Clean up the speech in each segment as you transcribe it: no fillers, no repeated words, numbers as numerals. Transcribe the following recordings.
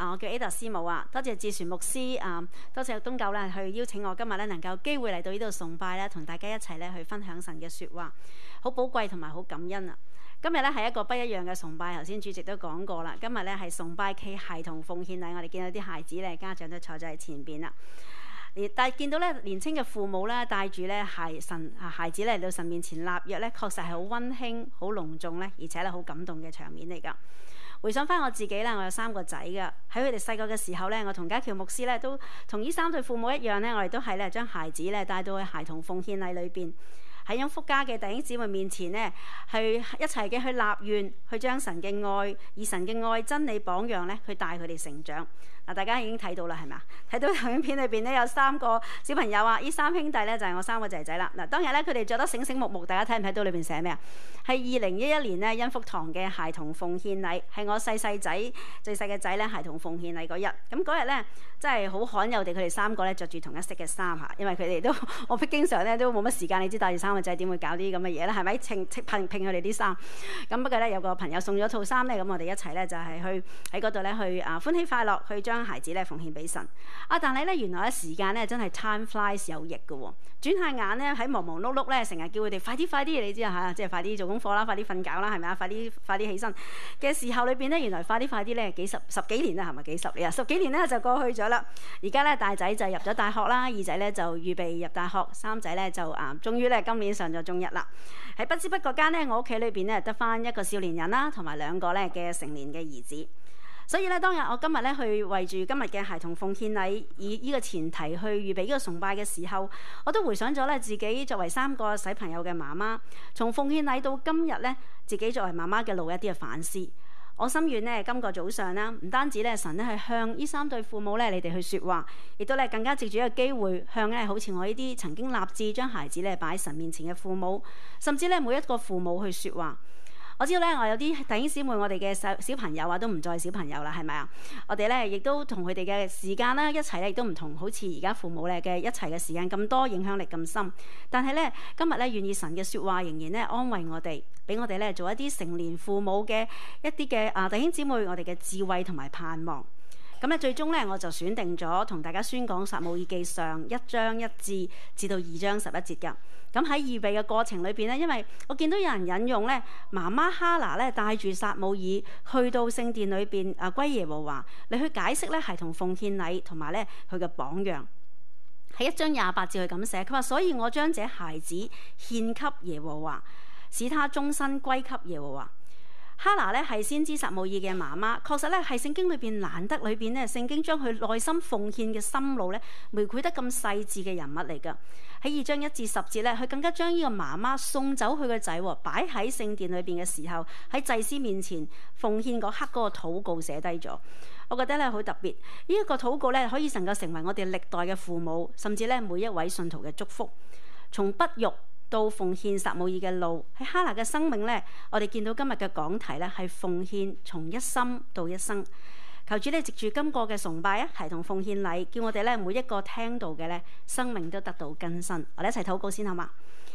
我叫 Ada 師母啊，多謝志傳牧師多謝東九咧去邀請我今日咧能夠機會嚟到呢度崇拜咧，同大家一齊咧去分享神嘅説話，好寶貴同埋好感恩啊！今日咧係一個不一樣嘅崇拜，頭先主席都講過啦。今日咧係崇拜暨孩童奉獻禮，我哋見到啲孩子咧家長都坐咗喺前邊啦。但係見到咧年青嘅父母咧帶住咧孩子咧嚟到神面前立約咧，確實係好溫馨、好隆重咧，而且咧好感動嘅場面嚟㗎。回想翻我自己咧，我有3個仔㗎。喺佢哋細個嘅時候咧，我同家喬牧師咧都同呢3對父母一樣咧，我哋都係咧將孩子咧帶到去孩童奉獻禮裏邊，喺殷福家嘅弟兄姊妹面前呢，去一齊嘅去立願，去將神嘅愛以神嘅愛真理榜樣咧，去帶佢哋成長。嗱，大家已經睇到啦，係咪啊？睇到影片裏邊咧有3個小朋友啊，呢3兄弟咧就係我3個仔仔啦。嗱，當日咧佢哋着得醒醒目目，大家睇唔睇到裏邊寫咩啊？係2011年咧殷福堂嘅孩童奉獻禮，係我細仔最細嘅仔咧孩童奉獻禮嗰日。咁嗰日咧真係好罕有地，佢哋3個咧着住同一色嘅衫嚇，因為佢哋都我經常咧都冇乜時間，你知帶住3個仔點會搞啲咁嘅嘢咧？係咪拼佢哋啲衫？咁不過咧有個朋友送咗套衫咧，咁我哋一齊咧就係去喺嗰度咧去歡喜快樂去將孩子咧奉獻俾神啊！但係咧原來咧時間咧真係 time flies 有翼嘅喎，轉下眼咧喺忙忙碌碌咧，成日叫佢哋快啲，你知啊嚇，即係快啲做功課啦，快啲瞓覺啦，係咪啊？快啲起身嘅時候裏邊咧，原來快啲咧十幾年啦，係咪幾十年啊？10幾年咧就過去咗啦。而家咧大仔就入咗大學啦，二仔咧就預備入大學，三仔咧就終於咧今年上咗中一啦。喺不知不覺間咧，我屋企裏邊咧得返一個少年人啦，同埋2個咧嘅成年嘅兒子。所以咧，當日我今日咧去為住今日嘅孩童奉獻禮以呢個前提去預備呢個崇拜嘅時候，我都回想咗咧自己作為3個小朋友嘅媽媽，從奉獻禮到今日咧，自己作為媽媽嘅路一啲嘅反思。我心願呢，今個早上啦，唔單止咧神咧係向呢3對父母咧你哋去説話，亦都咧更加藉住一個機會向咧好似我呢啲曾經立志將孩子咧擺喺神面前嘅父母，甚至咧每一個父母去説話。我知道咧，我有啲弟兄姊妹，我哋嘅小朋友啊，都唔再小朋友啦，係咪啊？我哋咧亦都同佢哋嘅時間啦，一齊咧亦都唔同，好似而家父母咧嘅一齊嘅時間咁多，影響力咁深。但係咧，今日咧願意神嘅説話，仍然咧安慰我哋，俾我哋咧做一啲成年父母嘅一啲嘅弟兄姊妹，我哋嘅智慧同埋盼望。咁咧，最終咧我就選定咗同大家宣講撒母耳記上1章1節至到2章11節㗎。咁喺預備嘅過程裏邊咧，因為我見到有人引用咧媽媽哈拿咧帶住撒母耳去到聖殿裏邊歸耶和華，嚟去解釋咧孩童奉獻禮同埋咧佢嘅榜樣。喺1章28節佢咁寫，佢話：所以我將這孩子獻給耶和華，使他終身歸給耶和華。哈拿咧係先知撒母耳嘅媽媽，確實咧係聖經裏邊難得裏邊咧，聖經將佢內心奉獻嘅心路咧描繪得咁細緻嘅人物嚟㗎。喺2章1至10節咧，佢更加將呢個媽媽送走佢個仔，擺喺聖殿裏邊嘅時候，喺祭司面前奉獻嗰刻嗰個禱告寫低咗。我覺得咧好特別，呢一個禱告咧可以能夠成為我哋歷代嘅父母，甚至咧每一位信徒嘅祝福。從不育到奉獻撒母耳嘅路，喺哈拿嘅生命咧，我哋見到今日嘅講題咧係奉獻從一心到一生。求主咧藉住今個嘅崇拜啊，孩童奉獻禮，叫我哋咧每一個聽到嘅咧生命都得到更新。我哋一齊禱告先好嘛？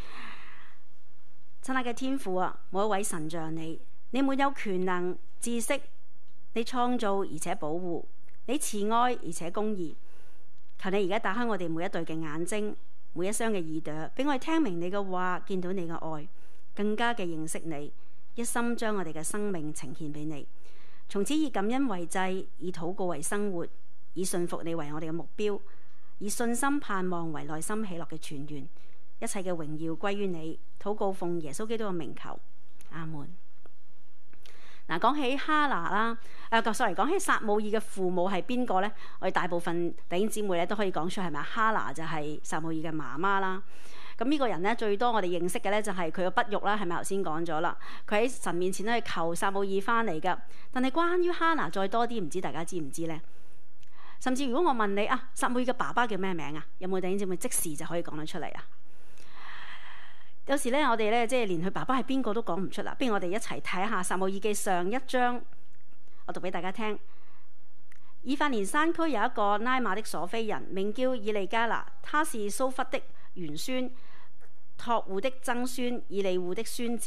親愛嘅天父啊，冇一位神像你，你滿有權能、知識，你創造而且保護，你慈愛而且公義。求你而家打開我哋每一對嘅眼睛，每一雙嘅耳朵，俾我哋聽明你嘅話，見到你嘅愛，更加嘅認識你，一心將我哋嘅生命呈獻俾你。從此以感恩為祭，以禱告為生活，以信服你為我哋嘅目標，以信心盼望為內心喜樂嘅泉源。一切嘅榮耀歸於你。禱告奉耶穌基督嘅名求，阿門。嗱，講起哈拿啦，講起撒母耳嘅父母係邊個呢？我哋大部分弟兄姊妹咧都可以講出係咪？哈拿就係撒母耳嘅媽媽啦。咁呢個人咧最多我哋認識嘅咧就係佢嘅不育啦，係咪頭先講咗啦？佢喺神面前咧求撒母耳翻嚟噶。但係關於哈拿再多啲，唔知大家知唔知呢？甚至如果我問你啊，撒母耳嘅爸爸叫咩名啊？有冇弟兄姊妹即時就可以講得出嚟啊？有時咧，我哋咧即係連佢爸爸係邊個都講唔出啦。不如我哋一齊睇下撒母耳記上1章，我讀俾大家聽。以法蓮山區有一個拉馬的瑣非人，名叫以利加拿，他是蘇弗的玄孫，托戶的曾孫，以利戶的孫子。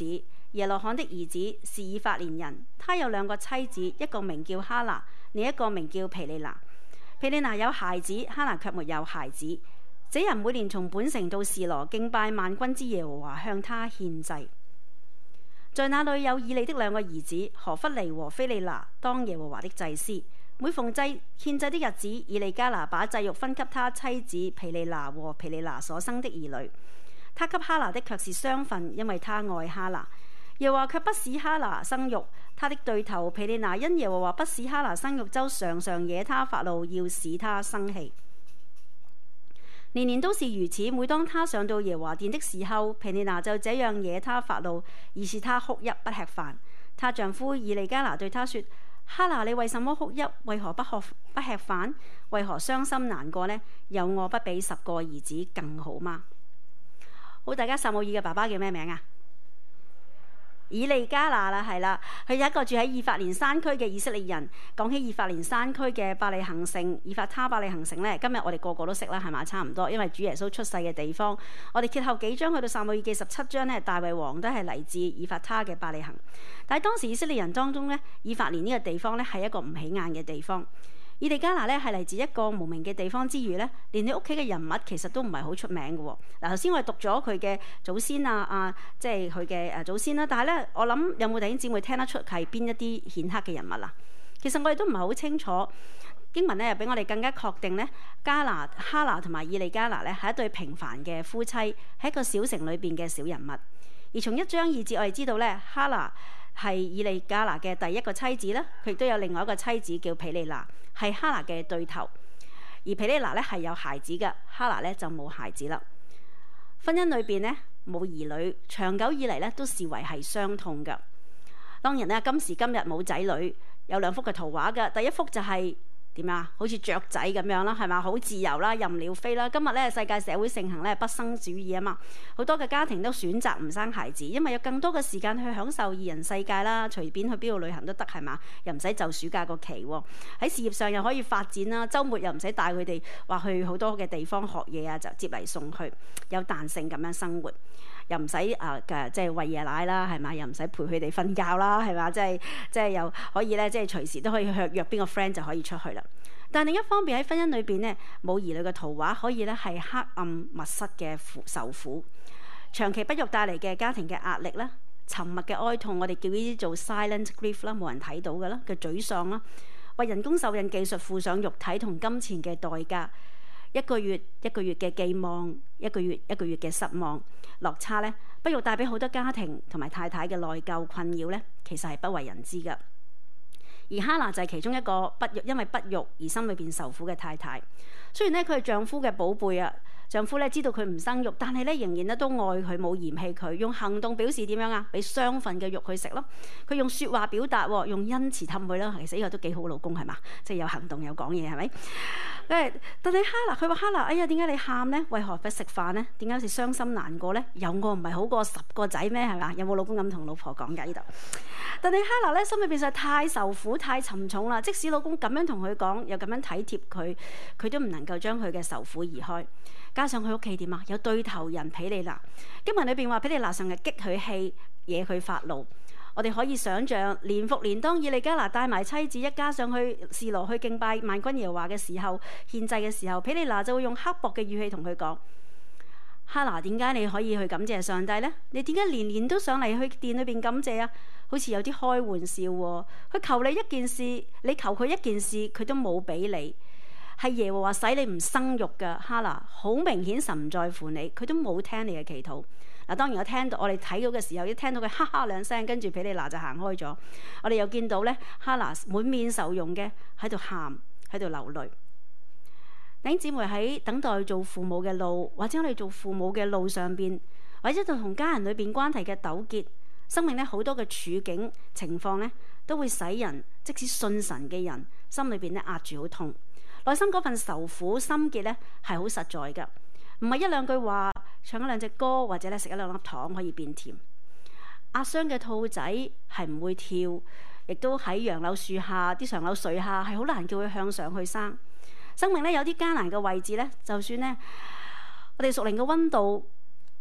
耶羅罕的兒子，是以法蓮人。他有兩個妻子，一個名叫哈拿，另一個名叫毗利拿。毗利拿有孩子，哈拿卻沒有孩子。這人每年從本城到示羅敬拜萬軍之耶和華，向他獻祭。在那裏有以利的兩個兒子何弗尼和非利拿當耶和華的祭司。每逢獻祭的日子，以利加拿把祭肉分給他妻子毗利拿和毗利拿所生的兒女。他給哈拿的卻是雙份，因為他愛哈拿。耶和華卻不使哈拿生育。他的對頭毗利拿因耶和華不使哈拿生育，就常常惹他發怒，要使他生氣。年年都是如此。每當他上到耶和華殿的時候，毗利拿就這樣惹他發怒，以致他哭泣不吃飯。她丈夫以利加拿對他說：哈拿，你為什麼哭泣？為何不吃飯？為何傷心難過呢？有我不比10個兒子更好嗎？好，大家撒母耳嘅爸爸叫咩名啊？以利加拿啦，係啦，佢有一個住喺以法蓮山區嘅以色列人。講起以法蓮山區嘅伯利恆城、以法他伯利恆城呢，今日我哋個個都識啦，係嘛？差唔多，因為主耶穌出世嘅地方。我哋揭後幾章去到撒母耳記17章呢，大衛王都係嚟自以法他嘅伯利恆。但係當時以色列人當中呢，以法蓮呢個地方呢係一個唔起眼嘅地方。以利加拿咧係嚟自一個無名嘅地方之餘咧，連你屋企嘅人物其實都唔係好出名嘅喎。嗱，頭先我哋讀咗佢嘅祖先即係佢嘅祖先啦。但係咧，我諗有冇弟兄姊妹聽得出係邊一啲顯赫嘅人物啊？其實我哋都唔係好清楚。經文咧又俾我哋更加確定咧，哈拿同埋以利加拿咧係一對平凡嘅夫妻，喺一個小城裏邊嘅小人物。而從1章2節我哋知道咧，哈拿係以利加拿嘅第一個妻子啦，佢亦都有另外一個妻子叫毗利拿，係哈拿嘅對頭。而毗利拿咧係有孩子嘅，哈拿咧就冇孩子啦。婚姻裏邊咧冇兒女，長久以嚟咧都視為係傷痛嘅。當然咧，今時今日冇仔女，有2幅嘅圖畫嘅。第一幅就係點啊？好似雀仔咁樣啦，係嘛？好自由啦，任鳥飛啦。今日咧世界社會盛行咧不生主義啊嘛，好多嘅家庭都選擇唔生孩子，因為有更多嘅時間去享受二人世界啦，隨便去邊度旅行都得，係嘛？又唔使就暑假個期喎，喺事業上又可以發展啦，週末又唔使帶佢哋話去好多嘅地方學嘢啊，就接嚟送去，有彈性咁樣生活，又唔使即係餵夜奶啦，係嘛？又唔使陪佢哋瞓覺啦，係嘛？即係又可以咧，即係隨時都可以約邊個 friend 就可以出去啦。但另一方面喺婚姻裏邊呢，冇兒女嘅圖畫可以咧係黑暗密室嘅受苦，長期不育帶嚟嘅家庭嘅壓力啦，沉默嘅哀痛，我哋叫呢啲做 silent grief 啦，冇人睇到嘅啦嘅沮喪啦，為人工受孕技術付上肉體同金錢嘅代價，一個月一個月嘅寄望，一個月一個月嘅失望落差呢，不育帶俾好多家庭同埋太太嘅內疚困擾呢，其實係不為人知㗎。而哈拿就係其中一個因為不育而心裏邊受苦嘅太太。雖然咧佢係丈夫嘅寶貝啊，丈夫咧知道佢唔生育，但係咧仍然咧都愛佢，冇嫌棄佢，用行動表示點樣啊？俾雙份嘅肉佢食咯。佢用説話表達，用恩慈氹佢啦。其實呢個都幾好老公係嘛？即係有行動有講嘢係咪？但係佢話哈拿，哎呀，點解你喊呢？為何不食飯呢？點解好似傷心難過呢？有我唔係好過10個仔咩？係嘛？有冇老公咁同老婆講㗎呢度？但係哈拿咧心裏邊實在太受苦太沉重啦。即使老公咁樣同佢講，又咁樣體貼佢，佢都唔能夠將佢嘅受苦移開。加上佢屋企點啊？有對頭人毗利拿。經文裏邊話毗利拿成日激佢氣，惹佢發怒。我哋可以想像年復年，當以利加拿帶埋妻子一家上去示羅去敬拜萬軍耶和華嘅時候，獻祭嘅時候，毗利拿就會用刻薄嘅語氣同佢講：哈拿，點解你可以去感謝上帝呢？你點解年年都上嚟去殿裏邊感謝啊？好似有啲開玩笑喎。佢求你一件事，你求佢一件事，佢都冇俾你。係耶和華使你唔生育嘅，哈拿，好明顯神唔在乎你，佢都冇聽你嘅祈禱。嗱，當然我哋睇到嘅時候，一聽到佢哈哈兩聲，跟住毗利拿就行開咗。我哋又見到咧，哈拿滿面愁容嘅喺度喊，喺度流淚。弟兄姊妹，喺等待做父母嘅路，或者我哋做父母嘅路上邊，或者就同家人裏邊關係嘅糾結，生命咧好多嘅處境情況咧，都會使人即使信神嘅人心裏邊咧壓住好痛，內心嗰份愁苦心結咧係好實在㗎，唔係一兩句話，唱一兩隻歌，或者咧食一兩粒糖可以變甜。壓傷嘅兔仔係唔會跳，亦都喺楊柳樹下啲常柳垂下係好難叫佢向上去生。生命咧有啲艱難嘅位置咧，就算咧我哋屬靈嘅溫度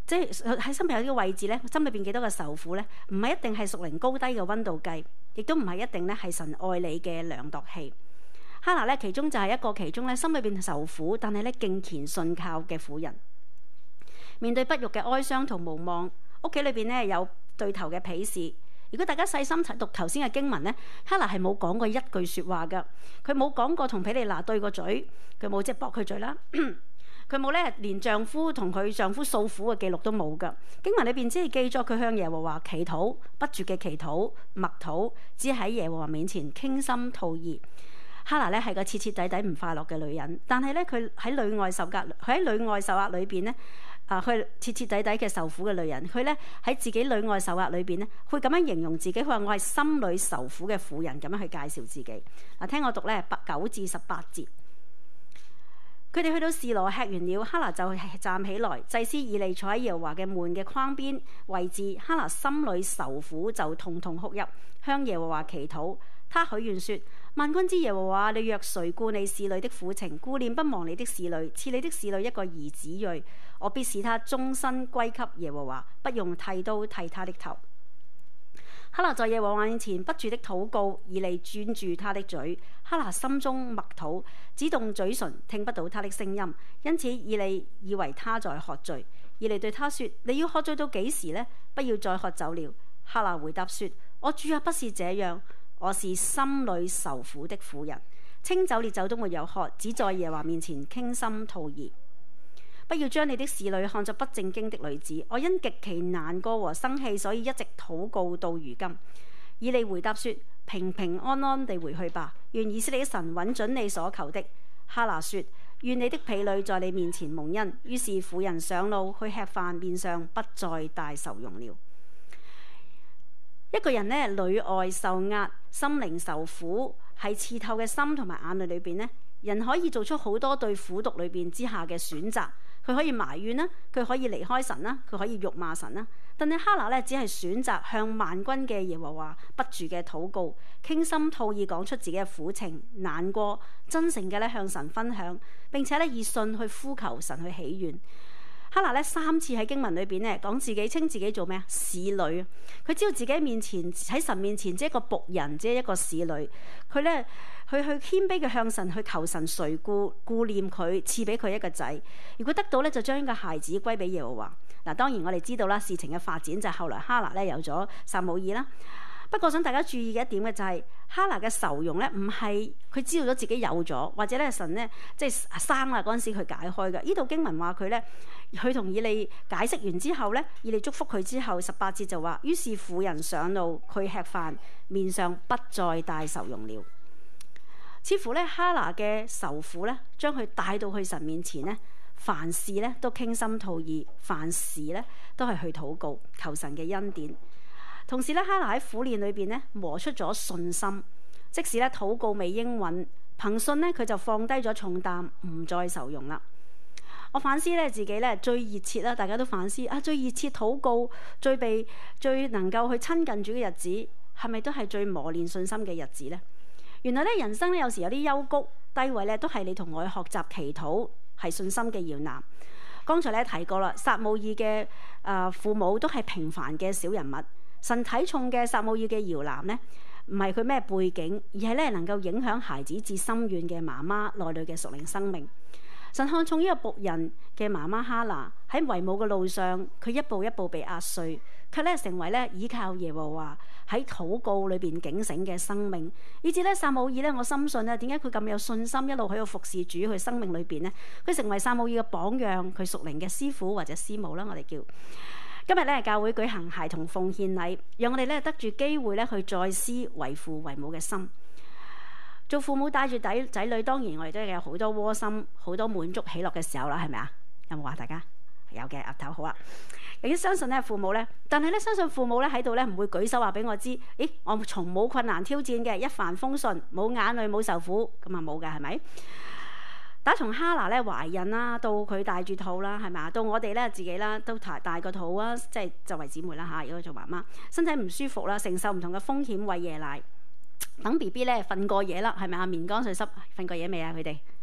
即係喺心裏有呢個位置咧，心裏邊幾多個受苦咧，唔係一定係屬靈高低嘅溫度計，亦都唔係一定咧係神愛你嘅量度器。哈拿咧其中就係一個其中咧心裏邊受苦，但係咧敬虔信靠嘅婦人。面對不育嘅哀傷同無望，屋企裏邊咧有對頭嘅鄙視。如果大家細心讀頭先嘅經文咧，哈拿係冇講過一句説話㗎，佢冇講過同毗尼拿對個嘴，佢冇即係駁佢嘴啦，佢冇咧連丈夫同佢丈夫訴苦嘅記錄都冇㗎。經文裏邊只係記咗佢向耶和華祈禱，不住嘅祈禱默禱，只喺耶和華面前傾心吐意。哈拿咧係個徹徹底底唔快樂嘅女人，但係咧佢喺裏外受壓，佢喺裏外受壓裏邊咧。佢徹徹底底嘅受苦嘅女人，佢咧喺自己裏外受壓裏邊咧，會咁樣形容自己，佢話我係心裏受苦嘅婦人，咁樣去介紹自己。嗱，聽我讀咧9至18節。佢哋去到示羅吃完了，哈拿就站起來，祭司以利坐喺耶和華嘅門嘅框邊位置。哈拿心裏受苦，就痛痛哭泣，向耶和華祈禱。他許願說：萬軍之耶和華，你若垂顧你使女的苦情，顧念不忘你的使女，賜你的使女一個兒子裔，我必使他終身歸給耶和華，不用剃刀剃他的頭。哈拿在耶和華面前不住的禱告，以利專注他的嘴。哈拿心中默禱，只動嘴唇，聽不到他的聲音，因此以利以為他在喝醉。以利對他說：你要喝醉到幾時呢？不要再喝酒了。哈拿回答說：我主啊，不是這樣。我是心裏受苦的婦人，清酒烈酒都沒有喝，只在耶和華面前傾心吐意。不要將你的使女看作不正經的女子，我因極其難過和生氣，所以一直禱告到如今。以利回答說：平平安安地回去吧，願以色列的神允准你所求的。哈拿說：願你的婢女在你面前蒙恩。於是婦人上路去吃飯，面上不再帶愁容了。一個人呢，裏外受壓，心靈受苦，喺刺透嘅心同埋眼淚裏邊呢，人可以做出好多對苦毒裏邊之下嘅選擇。佢可以埋怨啦，佢可以離開神啦，佢可以辱罵神啦。但係哈拿呢，只係選擇向萬軍嘅耶和華不住嘅禱告，傾心吐意講出自己嘅苦情難過，真誠嘅咧向神分享，並且咧以信去呼求神去喜悅。哈拿咧3次喺經文裏邊咧講自己稱自己做咩啊？使女。佢知道自己喺神面前只係一個僕人，只係一個使女。佢咧去謙卑嘅向神去求神垂顧念佢，賜俾佢一個仔。如果得到咧，就將呢個孩子歸俾耶和華。嗱，當然我哋知道啦，事情嘅發展就係後來哈拿咧有咗撒母耳啦。不過想大家注意嘅一點嘅就係哈拿嘅愁容咧，唔係佢知道咗自己有咗，或者咧神咧即係生啦嗰陣時佢解開嘅。呢度經文話佢咧，佢同以利解釋完之後咧，以利祝福佢之後，18節就話：於是婦人上路去吃飯，面上不再帶愁容了。似乎咧哈拿嘅愁苦咧，將佢帶到去神面前咧，凡事咧都傾心吐意，凡事咧都係去禱告求神嘅恩典。同時咧，哈拿喺苦練裏邊咧磨出咗信心，即使咧禱告未應允，憑信咧佢就放低咗重擔，唔再愁容啦。我反思咧自己咧最熱切啦，大家都反思啊，最熱切禱告、最能夠去親近主嘅日子，係咪都係最磨練信心嘅日子呢？原來咧人生咧有時有啲幽谷低位咧，都係你同我去學習祈禱，係信心嘅搖籃。剛才咧提過啦，撒母耳嘅父母都係平凡嘅小人物。神睇重嘅撒母耳嘅搖籃呢，唔係佢咩背景，而係咧能夠影響孩子至深遠嘅媽媽內裏嘅屬靈生命。神看重呢個僕人嘅媽媽哈拿喺為母嘅路上，佢一步一步被壓碎，卻咧成為咧倚靠耶和華喺禱告裏邊警醒嘅生命。以至咧撒母耳咧，我深信咧，點解佢咁有信心一路喺度服侍主佢生命裏邊呢？佢成為撒母耳嘅榜樣，佢屬靈嘅師傅或者師母啦，我哋叫。今日咧教會舉行孩童奉獻禮，讓我哋咧得住機會咧去再思為父為母嘅心。做父母帶住仔女，當然我哋都有好多窩心、好多滿足喜樂嘅時候啦，係咪啊？有冇啊？大家有嘅，岌頭好啊。亦都相信咧父母咧，但係咧相信父母咧喺度咧唔會舉手話俾我知，咦，我從冇困難挑戰嘅，一帆風順，冇眼淚冇受苦，咁啊冇㗎，係咪？打從哈拿咧懷孕啦，到佢帶住肚啦，係咪啊？到我哋咧自己啦，都大個肚啊，即係作為姊妹啦嚇，如果做媽媽，身體唔舒服啦，承受唔同嘅風險，餵夜奶，等 B B 咧瞓過夜啦，係咪啊？面乾水濕，瞓過夜未啊？佢哋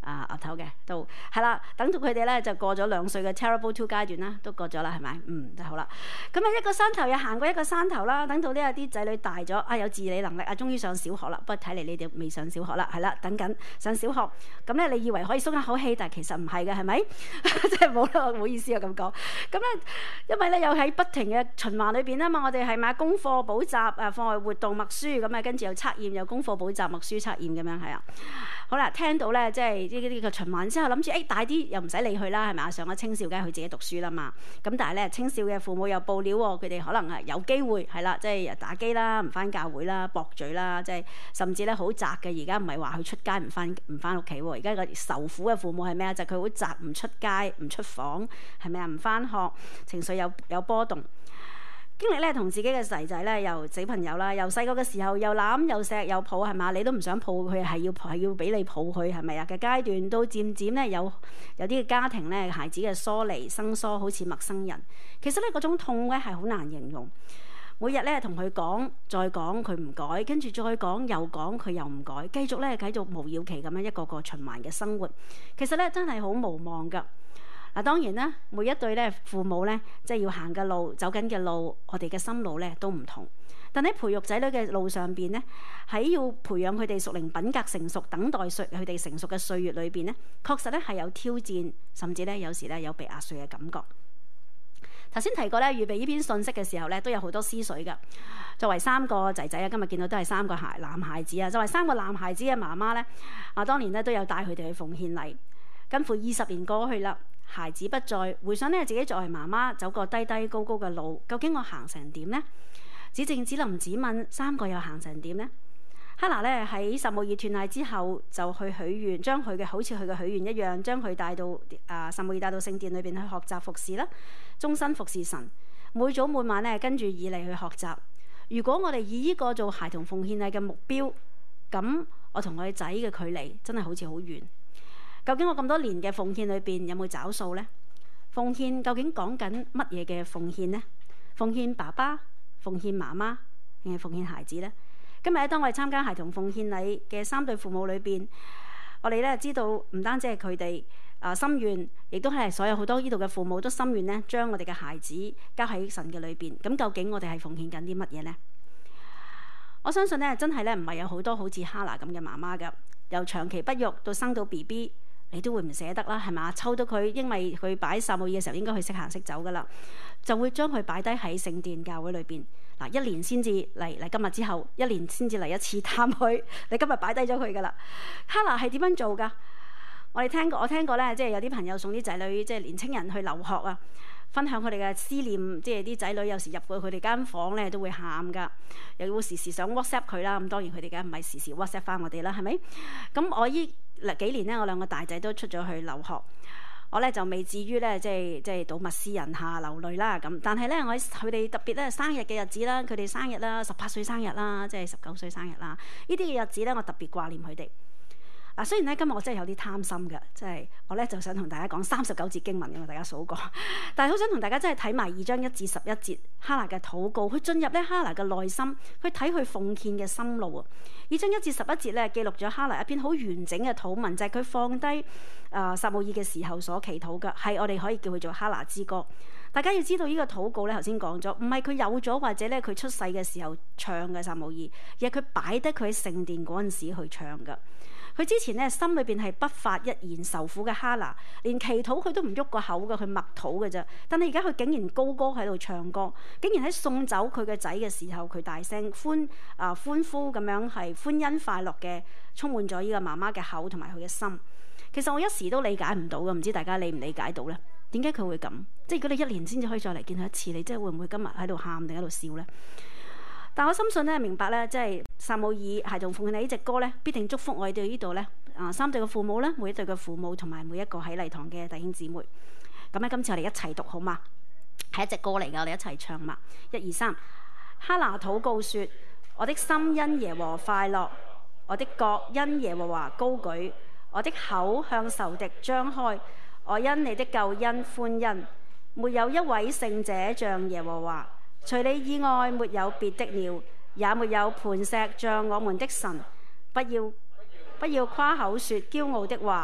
額頭嘅，都係啦。等到佢哋咧就過咗2歲嘅 Terrible 2階段啦，都過咗啦，係咪？就好啦。咁啊，一個山頭又行過一個山頭啦。等到呢啲仔女大咗，有自理能力，終於上小學啦。不過睇嚟你哋未上小學啦，係啦，等緊上小學。咁咧，你以為可以鬆一口氣，但係其實唔係嘅，係咪？即係冇啦，唔好意思啊咁講。咁咧，因為咧又喺不停嘅循環裏邊啊嘛，我哋係買功課補習課外活動默書咁啊，跟住又測驗，又功課補習默書測驗咁樣係啊。好啦，聽到咧即係呢個循環之後，諗住大啲又唔使理佢啦，係咪啊？上咗青少梗係佢自己讀書啦嘛。咁但係咧青少嘅父母又報料喎，佢哋可能係有機會係啦，即係打機啦，唔返教會啦，駁嘴啦，即係甚至咧好宅嘅。而家唔係話佢出街唔返屋企喎，而家個受苦嘅父母係咩啊？就係佢好宅，唔出街唔出房，係咪啊？唔返學，情緒有波動。經歷咧同自己嘅細仔咧，由小朋友啦，由細個嘅時候又攬又錫又抱，係嘛？你都唔想抱佢，係要俾你抱佢，係咪啊？嘅階段到漸漸咧有啲嘅家庭咧，孩子嘅疏離生疏，好似陌生人。其實咧嗰種痛咧係好難形容。每日咧同佢講，再講佢唔改，跟住再講又講佢又唔改，繼續無了期咁樣一個個循環嘅生活。其實咧真係好無望㗎。嗱，當然啦，每一對咧父母咧，即係要行嘅路、走緊嘅路，我哋嘅心路咧都唔同。但喺培育仔女嘅路上邊咧，喺要培養佢哋屬靈品格成熟、等待佢哋成熟嘅歲月裏邊咧，確實咧係有挑戰，甚至咧有時咧有被壓碎嘅感覺。頭先提過咧，預備呢篇信息嘅時候咧，都有好多思緒㗎。作為3個仔仔啊，今日見到都係3個男孩子啊。作為3個男孩子嘅媽媽咧，當年咧都有帶佢哋去奉獻禮。近乎20年過去啦。孩子不在，回想咧自己作為媽媽走過低低高高嘅路，究竟我行成點呢？只能只問，3個又行成點呢？哈拿咧喺撒母耳斷奶之後就去許願，將佢嘅好似佢嘅許願一樣，將佢帶到撒母耳帶到聖殿裏邊去學習服侍啦，終身服侍神。每早每晚咧跟住以利去學習。如果我哋以呢個做孩童奉獻禮嘅目標，咁我同我嘅仔嘅距離真係好似好遠。究竟我咁多年嘅奉獻裏邊有冇找數呢？奉獻究竟講緊乜嘢嘅奉獻呢？奉獻爸爸、奉獻媽媽，定係奉獻孩子呢？今日咧，當我哋參加孩童奉獻禮嘅3對父母裏邊，我哋咧知道唔單止係佢哋心願，亦都係所有好多呢度嘅父母都心願呢，將我哋嘅孩子交喺神嘅裏邊。咁究竟我哋係奉獻緊啲乜嘢呢？我相信咧，真係咧唔係有好多好似哈拿咁嘅媽媽㗎，由長期不育到生到 BB。你都會唔捨得啦，係嘛？抽到佢，因為佢擺撒母耳嘅時候應該佢識行識走噶啦，就會將佢擺低喺聖殿教會裏邊。嗱，1年先至嚟今日之後，1年先至嚟一次探佢。你今日擺低咗佢噶啦。哈拿係點樣做噶？我聽過咧，即係有啲朋友送啲仔女，即係年青人去留學啊，分享佢哋嘅思念。即係啲仔女有時入過佢哋間房咧，都會喊噶，又會時時想 WhatsApp 佢啦。咁當然佢哋梗係唔係時時 WhatsApp 翻我哋啦，係咪？咁我幾年咧，我2個大仔都出咗去留學，我咧就未至於咧，即係睹物思人下流淚啦咁。但係咧，我佢哋特別咧生日嘅日子啦，佢哋生日啦，18歲生日啦，即係19歲生日啦，呢啲嘅日子咧，我特別掛念佢哋。嗱，雖然咧今日我真係有啲貪心嘅，即係我咧就想同大家講39節經文嘅，大家數過。但係好想同大家真係睇埋2章1至11節哈拿嘅禱告，去進入咧哈拿嘅內心，去睇佢奉獻嘅心路啊。2章1至11節咧記錄咗哈拿一篇好完整嘅禱文，就係佢放低撒母耳嘅時候所祈禱嘅，係我哋可以叫佢做哈拿之歌。大家要知道呢個禱告咧，頭先講咗，唔係佢有咗或者咧佢出世嘅時候唱嘅撒母耳，而係佢擺低佢喺聖殿嗰陣時去唱嘅。佢之前咧心裏邊係不發一言受苦嘅哈拿，連祈禱佢都唔喐個口嘅，佢默禱嘅啫。但係而家佢竟然高歌喺度唱歌，竟然喺送走佢嘅仔嘅時候，佢大聲歡呼咁樣係歡欣快樂嘅，充滿咗呢個媽媽嘅口同埋佢嘅心。其實我一時都理解唔到嘅，唔知大家理唔理解到呢？點解佢會咁？即係如果你1年先至可以再嚟見佢一次，你即係會唔會今日喺度喊定喺度笑呢？但我深信咧，明白咧，即係撒母耳孩童奉獻禮呢隻歌咧，必定祝福我哋對呢度咧3對嘅父母咧，每一對嘅父母同埋每一個喺禮堂嘅弟兄姊妹。咁咧，今次我哋一齊讀好嘛？係一隻歌嚟㗎，我哋一齊唱嘛。1、2、3。哈拿禱告說：我的心因耶和華快樂，我的角因耶和華高舉，我的口向仇敵張開，我因你的救恩歡欣。沒有一位聖者像耶和華。除你以外沒有別的了，也沒有磐石像我們的神。不要誇口說驕傲的話，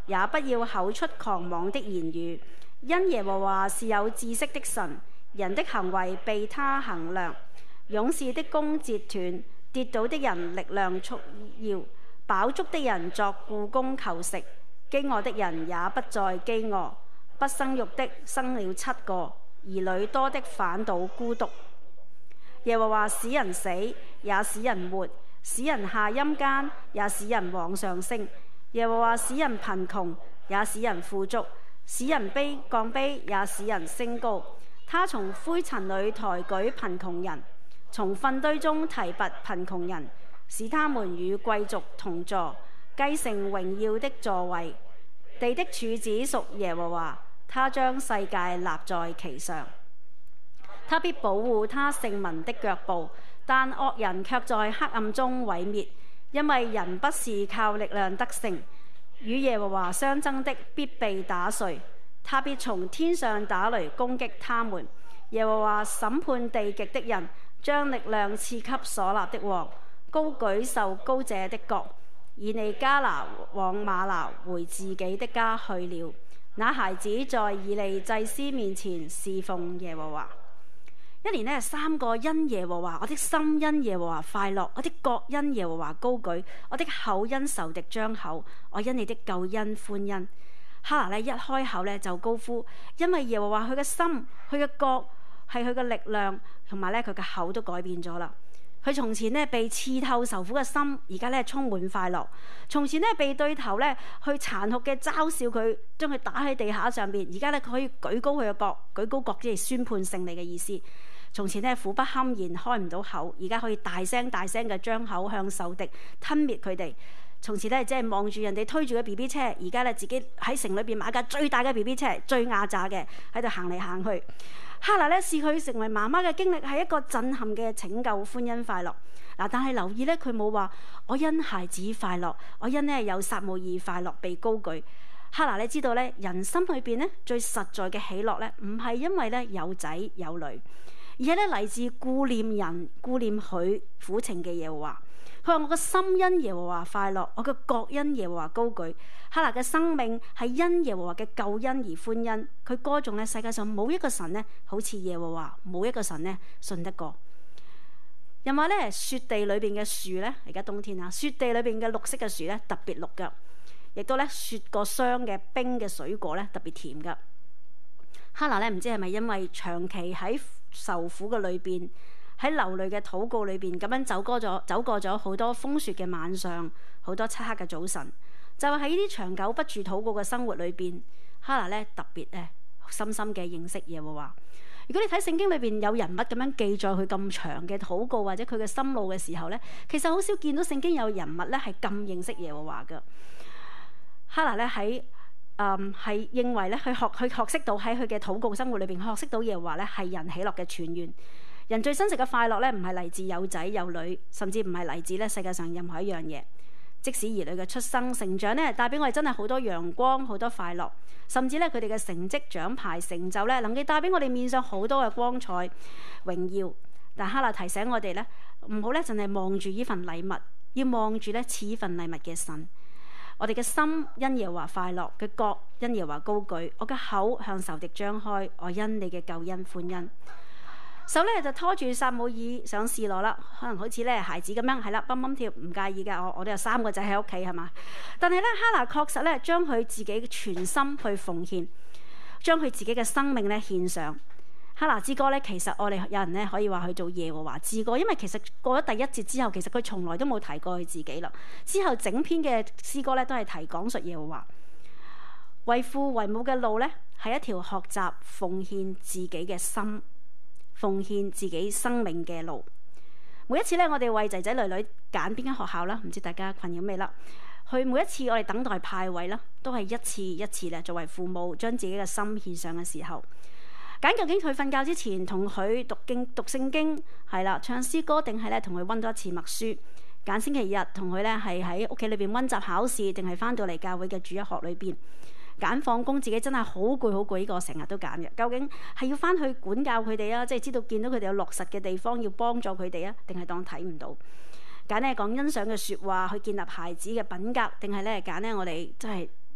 也不要口出狂妄的言語。因耶和華是有知識的神，人的行為被他衡量。勇士的弓折斷，跌倒的人力量束腰，飽足的人作雇工求食，飢餓的人也不再飢餓。不生育的生了7個，兒女多的反倒孤獨。耶和華使人死，也使人活；使人下陰間，也使人往上升。耶和華使人貧窮，也使人富足；使人降卑，也使人升高。他從灰塵裏抬舉貧窮人，從糞堆中提拔貧窮人，使他們與貴族同坐，繼承榮耀的座位。地的柱子屬耶和華，他將世界立在其上。他必保護他聖民的腳步，但惡人卻在黑暗中毀滅。因為人不是靠力量得勝，與耶和華相爭的必被打碎。他必從天上打雷攻擊他們。耶和華審判地極的人，將力量賜給所立的王，高舉受膏者的角。以利加拿往馬拿回自己的家去了。那孩子在以利祭司面前侍奉耶和華。一年呢3個因耶和華，我的心因耶和華快樂，我的角因耶和華高舉，我的口因仇敵張口，我因你的救恩歡欣。哈拿呢一開口呢就高呼，因為耶和華佢嘅心，佢嘅角係佢嘅力量，同埋呢佢嘅口都改變咗啦。佢從前呢被刺透愁苦嘅心，而家呢充滿快樂。從前呢被對頭呢去殘酷嘅嘲笑佢，將佢打喺地下上邊，而家呢佢可以舉高佢嘅角，舉高角即係宣判勝利嘅意思。從前呢苦不堪言，開唔到口，而家可以大聲嘅張口向仇敵吞滅佢哋。從前呢，只係望住人哋推住嘅 BB 車，而家呢自己喺城裏邊買架最大嘅 BB 車，最壓榨嘅喺度行嚟行去。哈拿呢，視佢成為媽媽嘅經歷係一個震撼嘅拯救、歡欣、快樂。嗱，但係留意呢，佢冇話我因孩子快樂，我因呢有撒母耳快樂被高舉。哈拿你知道呢，人心裏邊呢最實在嘅喜樂呢，唔係因為呢有仔有女，而係呢嚟自顧念人、顧念佢苦情嘅耶和華。佢話我個心因耶和華快樂，我個角因耶和華高舉。哈拿嘅生命係因耶和華嘅救恩而歡欣。佢歌頌呢，世界上冇一個神呢好似耶和華，冇一個神呢信得過。又話呢，雪地裏邊嘅樹呢，而家冬天啊，雪地裏邊嘅綠色嘅樹呢特別綠噶，亦都呢雪過霜嘅冰嘅水果呢特別甜噶。哈拿呢唔知係咪因為長期喺受苦嘅裏邊，喺流淚嘅禱告裏邊咁樣走過咗好多風雪嘅晚上，好多漆黑嘅早晨，就係喺呢啲長久不住禱告嘅生活裏邊，哈拿呢特別深深嘅認識耶和華。如果你睇聖經裏邊有人物咁樣記載佢咁長嘅禱告或者佢嘅心路嘅時候呢，其實好少見到聖經有人物呢係咁認識耶和華噶。哈拿呢喺係認為呢，佢學識到喺佢嘅禱告生活裏邊學識到耶和華呢係人喜樂嘅泉源。人最真實嘅快樂呢，唔係嚟自有仔有女，甚至唔係嚟自呢世界上任何一樣嘢。即使兒女嘅出生成長呢，帶俾我哋真係好多陽光，好多快樂，甚至呢，佢哋嘅成績獎牌成就呢，能夠帶俾我哋面上好多嘅光彩榮耀。但哈拿提醒我哋呢，唔好呢淨係望住呢份禮物，要望住呢賜份禮物嘅神。我哋嘅心因耶和華快樂，嘅角因耶和華高舉，我嘅口向仇敵張開，我因你嘅救恩歡欣。手咧就拖住撒母耳上示羅啦，可能好似咧孩子咁樣，係啦，蹦蹦跳，唔介意㗎。我都有3個仔喺屋企，係嘛？但係咧，哈拿確實咧將佢自己全心去奉獻，將佢自己嘅生命咧獻上。哈拿之歌咧，其實我哋有人咧可以話佢做耶和華之歌，因為其實過咗第1節之後，其實佢從來都冇提過佢自己啦。之後整篇嘅詩歌咧都係提講述耶和華。為父為母嘅路咧係一條學習奉獻自己嘅心，奉獻自己生命嘅路。每一次咧，我哋為仔仔女女揀邊間學校啦，唔知大家困擾未啦？去每一次我哋等待派位啦，都係一次一次咧，作為父母將自己嘅心獻上嘅時候，揀究竟佢瞓覺之前同佢讀聖經係啦，唱詩歌，定係咧同佢溫多一次默書？揀星期日同佢咧係喺屋企裏邊溫習考試，定係翻到嚟教會嘅主日學裏邊？揀放工，自己真係好攰，呢個成日都揀嘅。究竟係要翻去管教佢哋啊，即係知道見到佢哋有落實嘅地方要幫助佢哋啊，定係當睇唔到？揀呢講欣賞嘅説話去建立孩子嘅品格，定係咧揀呢我哋真係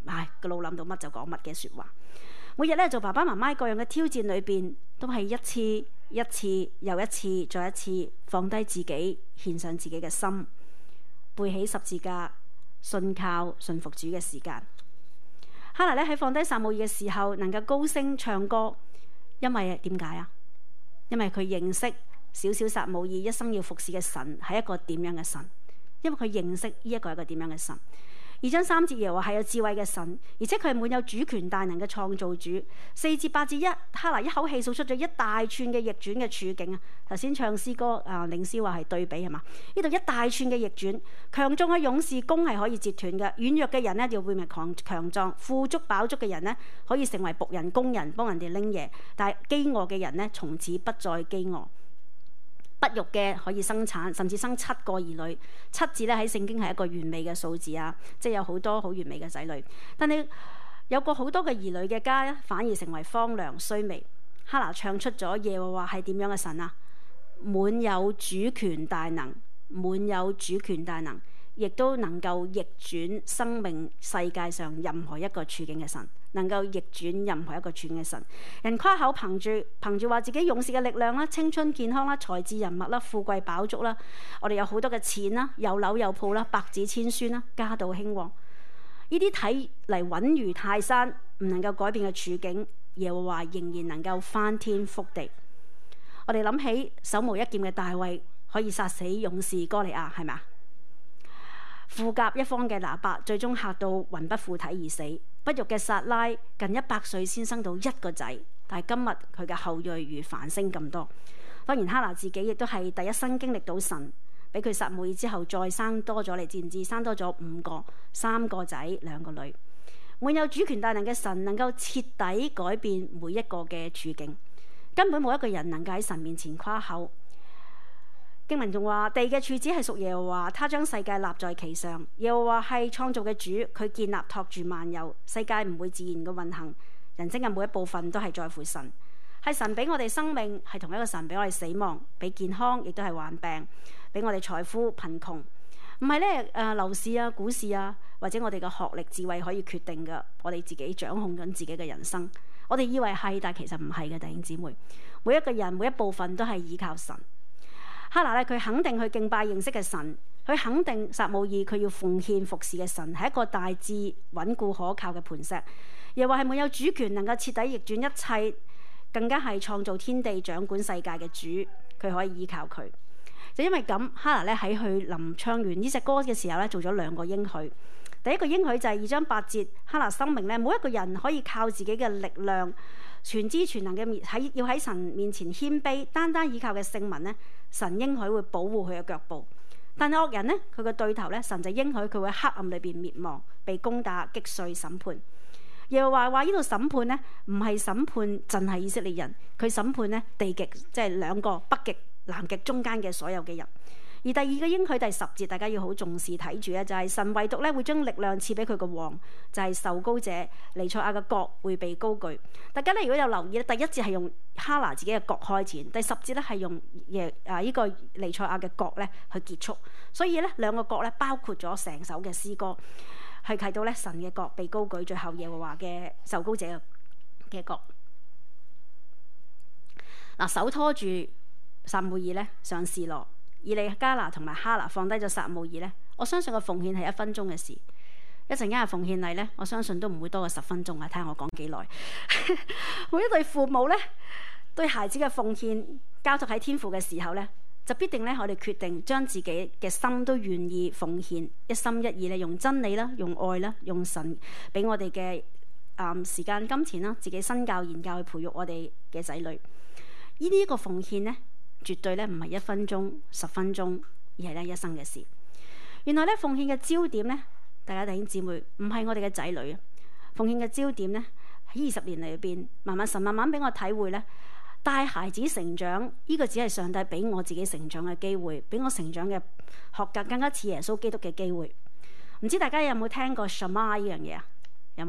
個腦諗到乜就講乜嘅説話。每日咧做爸爸媽媽各樣嘅挑戰裏邊，都係一次又一次再一次放低自己，獻上自己嘅心，背起十字架，信靠信服主嘅時間。哈拿咧喺放低撒母耳嘅時候，能夠高聲唱歌，因為點解啊？因為佢認識小小撒母耳一生要服侍嘅神係一個點樣嘅神，因為佢認識呢一個係一個點樣嘅神。2章3節耶和華係有智慧嘅神，而且佢係滿有主權大能嘅創造主。4至8節哈拿一口氣數出咗一大串嘅逆轉嘅處境啊！頭先唱詩歌領詩話係對比係嘛？呢度一大串嘅逆轉，強壯嘅勇士弓係可以截斷嘅，軟弱嘅人呢要變為強壯，富足飽足嘅人呢可以成為僕人工人幫人哋拎嘢，但係飢餓嘅人呢從此不再飢餓。不育嘅可以生產，甚至生7個兒女。7字咧喺聖經係一個完美嘅數字啊，即係有好多好完美嘅仔女。但係有個好多嘅兒女嘅家咧，反而成為荒涼衰微。哈拿唱出咗耶和華係點樣嘅神啊？滿有主權大能，滿有主權大能，亦都能夠逆轉生命世界上任何一個處境嘅神。能夠逆轉任何一個處境嘅神。人誇口憑住話自己勇士嘅力量啦、青春健康啦、才智人物啦、富貴飽足啦，我哋有好多嘅錢啦、有樓有鋪啦、百子千孫啦、家道興旺，呢啲睇嚟穩如泰山，唔能夠改變嘅處境，耶和華仍然能夠翻天覆地。我哋諗起手無一劍嘅大衛可以殺死勇士哥利亞，係咪啊？富甲一方嘅拿八最終嚇到魂不附體而死。不育嘅撒拉近100歲先生到1個仔，但係今日佢嘅後裔如繁星咁多。當然哈拿自己亦都係第一生經歷到神，俾佢撒母耳之後再生多咗，你知唔知？生多咗5個，3個仔2個女。滿有主權大能嘅神能夠徹底改變每一個嘅處境，根本冇一個人能夠喺神面前誇口。經文仲話：地嘅柱子係屬耶和華，他將世界立在其上。耶和華係創造嘅主，佢建立托住萬有，世界唔會自然嘅運行，人生嘅每一部分都係在乎神。係神俾我哋生命，係同一個神俾我哋死亡，俾健康，亦都係患病，俾我哋財富貧窮。唔係咧樓市啊、股市啊，或者我哋嘅學歷智慧可以決定嘅，我哋自己掌控緊自己嘅人生。我哋以為係，但其實唔係嘅，弟兄姊妹。每一個人每一部分都係依靠神。哈拿咧，佢肯定去敬拜認識嘅神，佢肯定撒母耳佢要奉獻服侍嘅神係一個大致穩固可靠嘅磐石，又話係滿有主權，能夠徹底逆轉一切，更加係創造天地、掌管世界嘅主，佢可以依靠佢。就因為咁，哈拿咧喺佢臨唱完呢隻歌嘅時候咧，做咗2個應許。第一個應許就係2章8節，哈拿生命咧，冇一個人可以靠自己嘅力量，全知全能嘅要喺神面前謙卑，單單依靠嘅聖民呢，神應許會保護佢嘅腳步。但係惡人呢，佢嘅對頭呢，神就應許佢會喺黑暗裏邊滅亡，被攻打擊碎審判。耶和華話呢度審判呢，唔係審判淨係以色列人，佢審判呢地極，即係2個北極、南極中間嘅所有嘅人。而第2個應許第10節，大家要好重視睇住咧，就係神唯獨咧會將力量賜俾佢個王，就係受膏者彌賽亞嘅角會被高舉。大家咧如果有留意咧，第1節係用哈拿自己嘅角開始，第10節咧係用呢個彌賽亞嘅角咧去結束。所以咧2個角咧包括咗成首嘅詩歌，係睇到咧神嘅角被高舉，最後耶和華嘅受膏者嘅角。嗱，手拖住撒母耳咧上示羅。以利加拿同埋哈拿放低咗撒母耳呢，我相信個奉獻係1分鐘嘅事。一陣間嘅奉獻禮呢，我相信都唔會多過10分鐘啊！睇下我講幾耐。每一對父母呢，對孩子嘅奉獻交託喺天父嘅時候呢，就必定呢，我哋決定將自己嘅心都願意奉獻，一心一意咧，用真理啦，用愛啦，用神俾我哋嘅時間、金錢啦，自己身教言教去培育我哋嘅仔女。呢啲一個奉獻呢，絕對咧唔係1分鐘、10分鐘，而係咧一生嘅事。原來咧奉獻嘅焦點咧，大家弟兄姊妹唔係我哋嘅仔女啊。奉獻嘅焦點咧喺20年裏邊，神慢慢俾我體會咧，帶孩子成長呢個只係上帝俾我自己成長嘅機會，俾我成長嘅學習更加似耶穌基督嘅機會。唔知大家有冇聽過 Shema 呢樣嘢啊？有冇啊？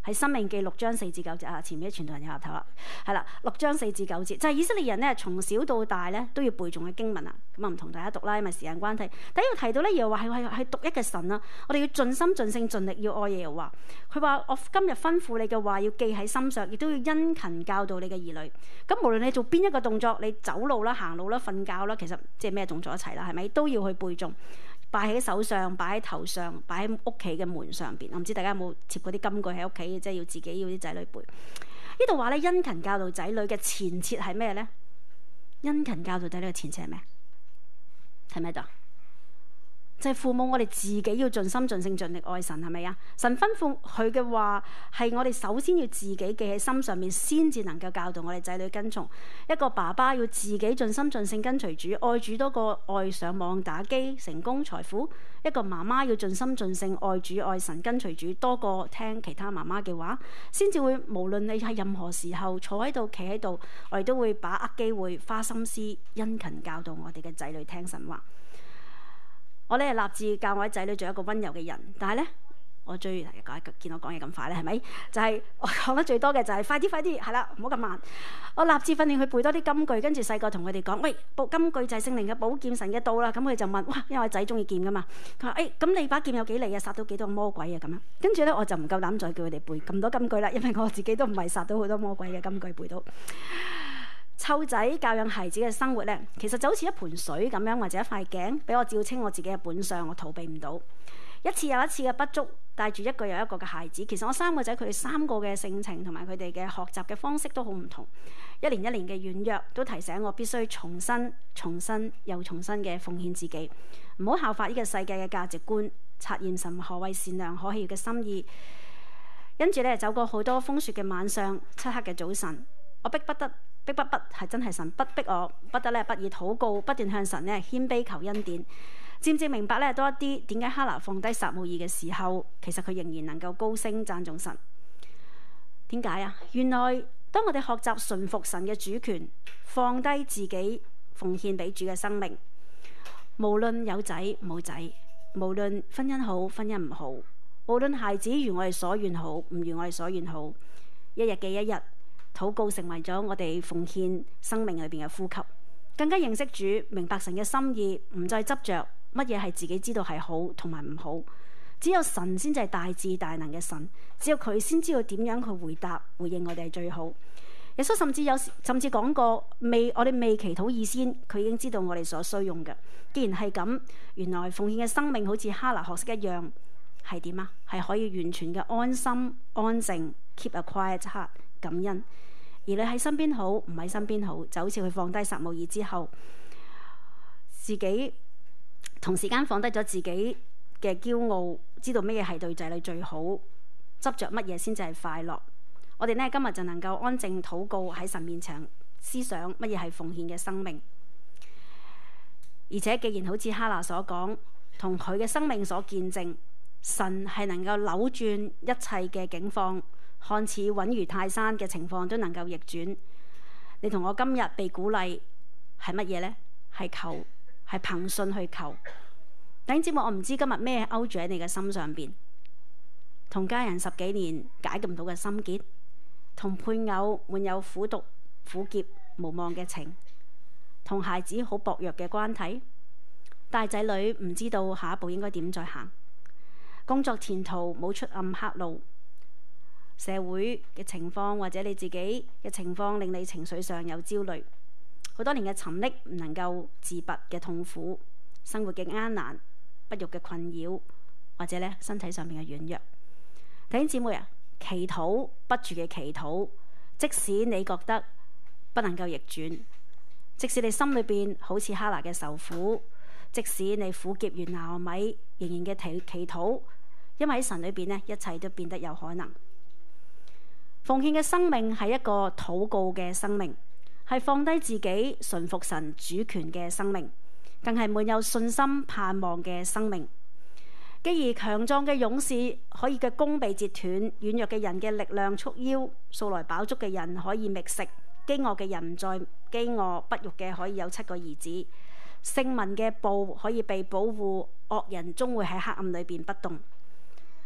係《申命記》6章4至9節啊，前面啲傳道人有入頭啦，係啦，6章4至9節就係以色列人咧從小到大咧都要背誦嘅經文啊。咁啊唔同大家讀啦，因為時間關係。第一要提到咧，耶和華係獨一嘅神啦，我哋要盡心盡性盡力要愛耶和華。佢話我今日吩咐你嘅話要記喺心上，亦都要殷勤教導你嘅兒女。咁無論你做邊一個動作，你走路啦、行路啦、瞓覺啦，其實即係咩動作一齊啦，係咪都要去背誦。擺喺手上，擺喺頭上，擺喺屋企嘅門上邊。我唔知大家有冇貼嗰啲金句喺屋企，即係要自己要啲仔女背。呢度話咧，殷勤教導仔女嘅前設係咩咧？殷勤教導仔女嘅前設係咩？係咪度？就係父母，我哋自己要盡心盡性盡力愛神，係咪啊？神吩咐佢嘅話係我哋首先要自己記喺心上面，先至能夠教導我哋仔女跟從。一個爸爸要自己盡心盡性跟隨主，愛主多過愛上網打機、成功、財富。一個媽媽要盡心盡性愛主愛神跟隨主多過聽其他媽媽嘅話，先至會無論你喺任何時候坐喺度、企喺度，我哋都會把握機會，花心思殷勤教導我哋嘅仔女聽神話。我咧立志教我啲仔女做一個溫柔嘅人，但係咧我最見我講嘢咁快咧，係咪？就係我講得最多嘅就係快啲，係啦，唔好咁慢。我立志訓練佢背多啲金句，跟住細個同佢哋講，喂，金句就係聖靈嘅寶劍、神嘅刀啦。咁佢就問，哇，因為我仔中意劍噶嘛，佢話，咁你把劍有幾利啊？殺到幾多魔鬼啊？咁樣，跟住咧我就唔夠膽再叫佢哋背咁多金句啦，因為我自己都唔係殺到好多魔鬼嘅金句背到。湊仔教養孩子嘅生活咧，其實就好似一盆水咁樣，或者一塊鏡，俾我照清我自己嘅本相，我逃避唔到。一次又一次嘅不足，帶住一個又一個嘅孩子。其實我3個仔，佢哋3個嘅性情同埋佢哋嘅學習嘅方式都好唔同。一年嘅軟弱，都提醒我必須重新又重新嘅奉獻自己，唔好效法呢個世界嘅價值觀，察驗神何為善良可喜悅嘅心意。跟住咧走過好多風雪嘅晚上、漆黑嘅早晨，我逼不係真係神不逼我，不得咧不以禱告不斷向神咧謙卑求恩典，漸明白咧多一啲點解哈拿放低撒母耳嘅時候，其實佢仍然能夠高聲讚頌神。點解啊？原來當我哋學習順服神嘅主權，放低自己奉獻俾主嘅生命，無論有仔冇仔，無論婚姻好婚姻唔好，無論孩子如我哋所願好唔如我哋所願好，一日嘅一日。禱告成為咗我哋奉獻生命裏邊嘅呼吸，更加認識主，明白神嘅心意，唔再執着乜嘢係自己知道係好同埋唔好。只有神先至係大智大能嘅神，只有佢先知道點樣去回應我哋係最好。耶穌甚至講過，我哋未祈禱以先，佢已經知道我哋所需用嘅。既然係咁，原來奉獻嘅生命好似哈拿學識一樣，係點啊？係可以完全嘅安心安靜 ，keep a quiet heart， 感恩。而你喺身邊好，唔喺身邊好，就好似佢放低撒母耳之後，自己同時間放低咗自己嘅驕傲，知道乜嘢係對仔女最好，執着乜嘢先至係快樂。我哋呢今日就能夠安靜禱告喺神面前，思想乜嘢係奉獻嘅生命。而且既然好似哈拿所講，同佢嘅生命所見證，神係能夠扭轉一切嘅境況。看似穩如泰山嘅情況都能夠逆轉。你同我今日被鼓勵係乜嘢呢？係憑信去求。弟兄姊妹，我唔知今日咩勾住喺你嘅心上邊，同家人10幾年解唔到嘅心結，同配偶滿有苦毒苦澀無望嘅情，同孩子好薄弱嘅關係，大仔女唔知道下一步應該點再行，工作前途冇出暗黑路。社會嘅情況或者你自己嘅情況令你情緒上有焦慮，好多年嘅沉溺唔能夠自拔嘅痛苦，生活嘅艱難，不育嘅困擾，或者咧身體上面嘅軟弱。弟兄姊妹啊，祈禱不住嘅祈禱，即使你覺得不能夠逆轉，即使你心裏邊好似哈拿嘅受苦，即使你苦澀如拿俄米，仍然嘅祈禱，因為喺神裏邊呢，一切都變得有可能。奉獻嘅生命係一個禱告嘅生命，係放低自己順服神主權嘅生命，更係滿有信心盼望嘅生命。既而強壯嘅勇士可以嘅弓被截斷，軟弱嘅人嘅力量束腰，素來飽足嘅人可以覓食，飢餓嘅人唔再飢餓，不育嘅可以有7個兒子，聖民嘅步可以被保護，惡人終會喺黑暗裏邊不動。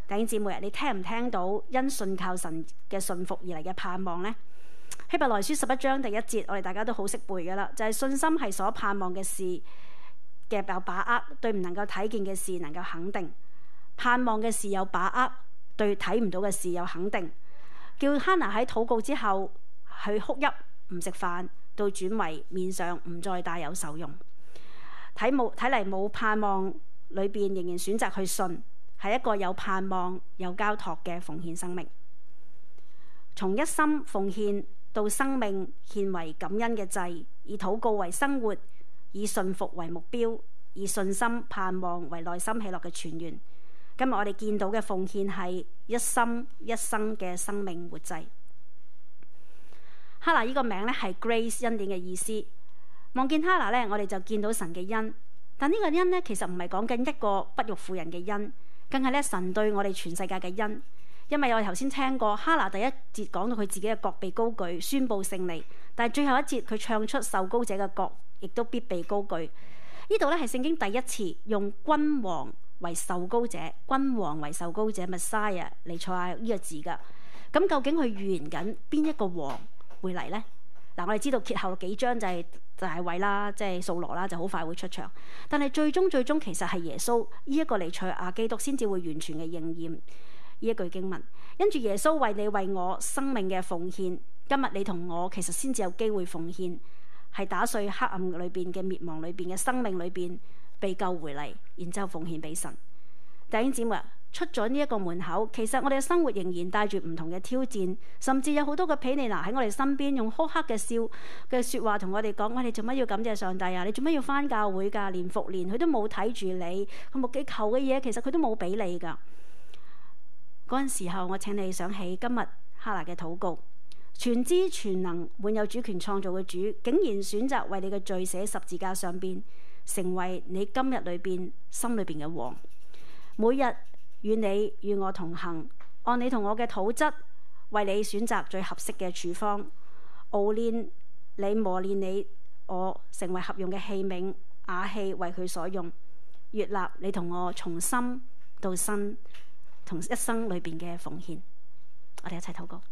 弟兄姊妹，你聽唔聽到因信靠神嘅信服而嚟嘅盼望呢？希伯來書11章第1節，我哋大家都好識背噶啦，就係信心係所盼望嘅事嘅有把握，對唔能夠睇見嘅事能夠肯定。盼望嘅事有把握，對睇唔到嘅事有肯定。叫哈拿喺禱告之後去哭泣唔食飯，到轉為面上唔再帶有愁容。睇嚟冇盼望裏邊仍然選擇去信，係一個有盼望有交託嘅奉獻生命。從一心奉獻到生命獻為感恩嘅祭，以禱告為生活，以信服為目標，以信心盼望為內心喜樂嘅泉源。今日我哋見到嘅奉獻係一心一生嘅生命活祭。哈拿呢個名咧係 Grace 恩典嘅意思。望見哈拿咧，我哋就見到神嘅恩。但呢個恩咧，其實唔係講緊一個不育婦人嘅恩，更係咧神對我哋全世界嘅恩。因為我哋頭先聽過哈拿第一節講到佢自己嘅角被高舉，宣佈勝利，但係最後一節佢唱出受膏者嘅角亦都必被高舉。呢度咧係聖經第一次用君王為受膏者，君王為受膏者 Messiah 嚟錯下呢個字噶。咁究竟佢預言緊邊一個王會嚟呢？嗱，我哋知道揭後幾章就係大衛啦，即係掃羅啦，就好快會出場。但係最終其實係耶穌呢一個彌賽亞基督先至會完全嘅應驗呢一句經文。因住耶穌為你為我生命嘅奉獻，今日你同我其實先至有機會奉獻，係打碎黑暗裏邊嘅滅亡裏邊嘅生命裏邊被救回嚟，然之後奉獻俾神。弟兄姊妹，出咗呢一個門口，其實我哋嘅生活仍然帶住唔同嘅挑戰，甚至有好多嘅毗尼拿喺我哋身邊，用苛刻嘅笑嘅説話同我哋講：喂，你做乜要感謝上帝啊？你做乜要返教會㗎？年復年佢都冇睇住你，佢冇幾求嘅嘢，其實佢都冇俾你㗎。嗰陣時候，我請你想起今日哈拿嘅禱告，全知全能滿有主權創造嘅主，竟然選擇為你嘅罪寫十字架上邊，成為你今日裏邊心裏邊嘅王。每日與你與我同行，按你同我嘅土質，為你選擇最合適嘅處方，熬練你磨練你我，成為合用嘅器皿瓦器，為佢所用，悅納你同我從心到身，同一生裏邊嘅奉獻。我哋一齊禱告。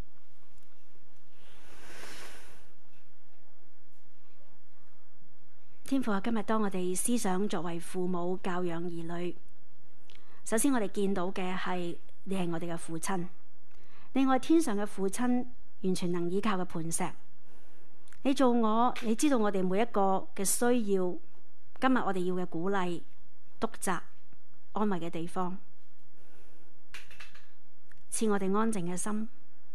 天父啊，今日當我哋思想作為父母教養兒女，首先我哋見到嘅係你係我哋嘅父親，你愛天上嘅父親，完全能依靠嘅磐石。你做我，你知道我哋每一個嘅需要，今日我哋要嘅鼓勵、督責、安慰嘅地方，賜我哋安靜嘅心。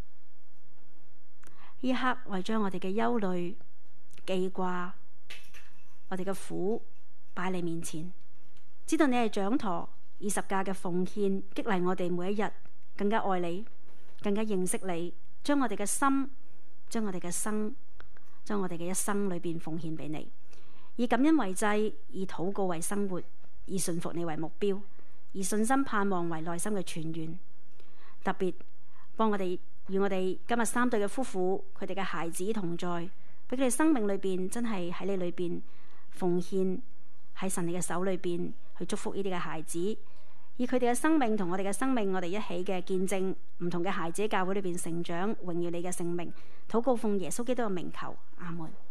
呢刻為將我哋嘅憂慮、記掛、我哋嘅苦擺你面前，知道你係掌舵，以十架嘅奉獻激勵我哋每一日更加愛你，更加認識你，將我哋嘅心，將我哋嘅生，將我哋嘅一生裏邊奉獻俾你，以感恩為祭，以禱告為生活，以信服你為目標，以信心盼望為內心嘅泉源。特別幫我哋與我哋今日3對嘅夫婦，佢哋嘅孩子同在，俾佢哋生命裏邊真係喺你裏邊奉獻，喺神你嘅手裏邊去祝福呢啲嘅孩子，以佢哋嘅生命同我哋嘅生命，我哋一起嘅見證唔同嘅孩子喺教會裏邊成長，榮耀你嘅聖名。禱告奉耶穌基督嘅名求，阿門。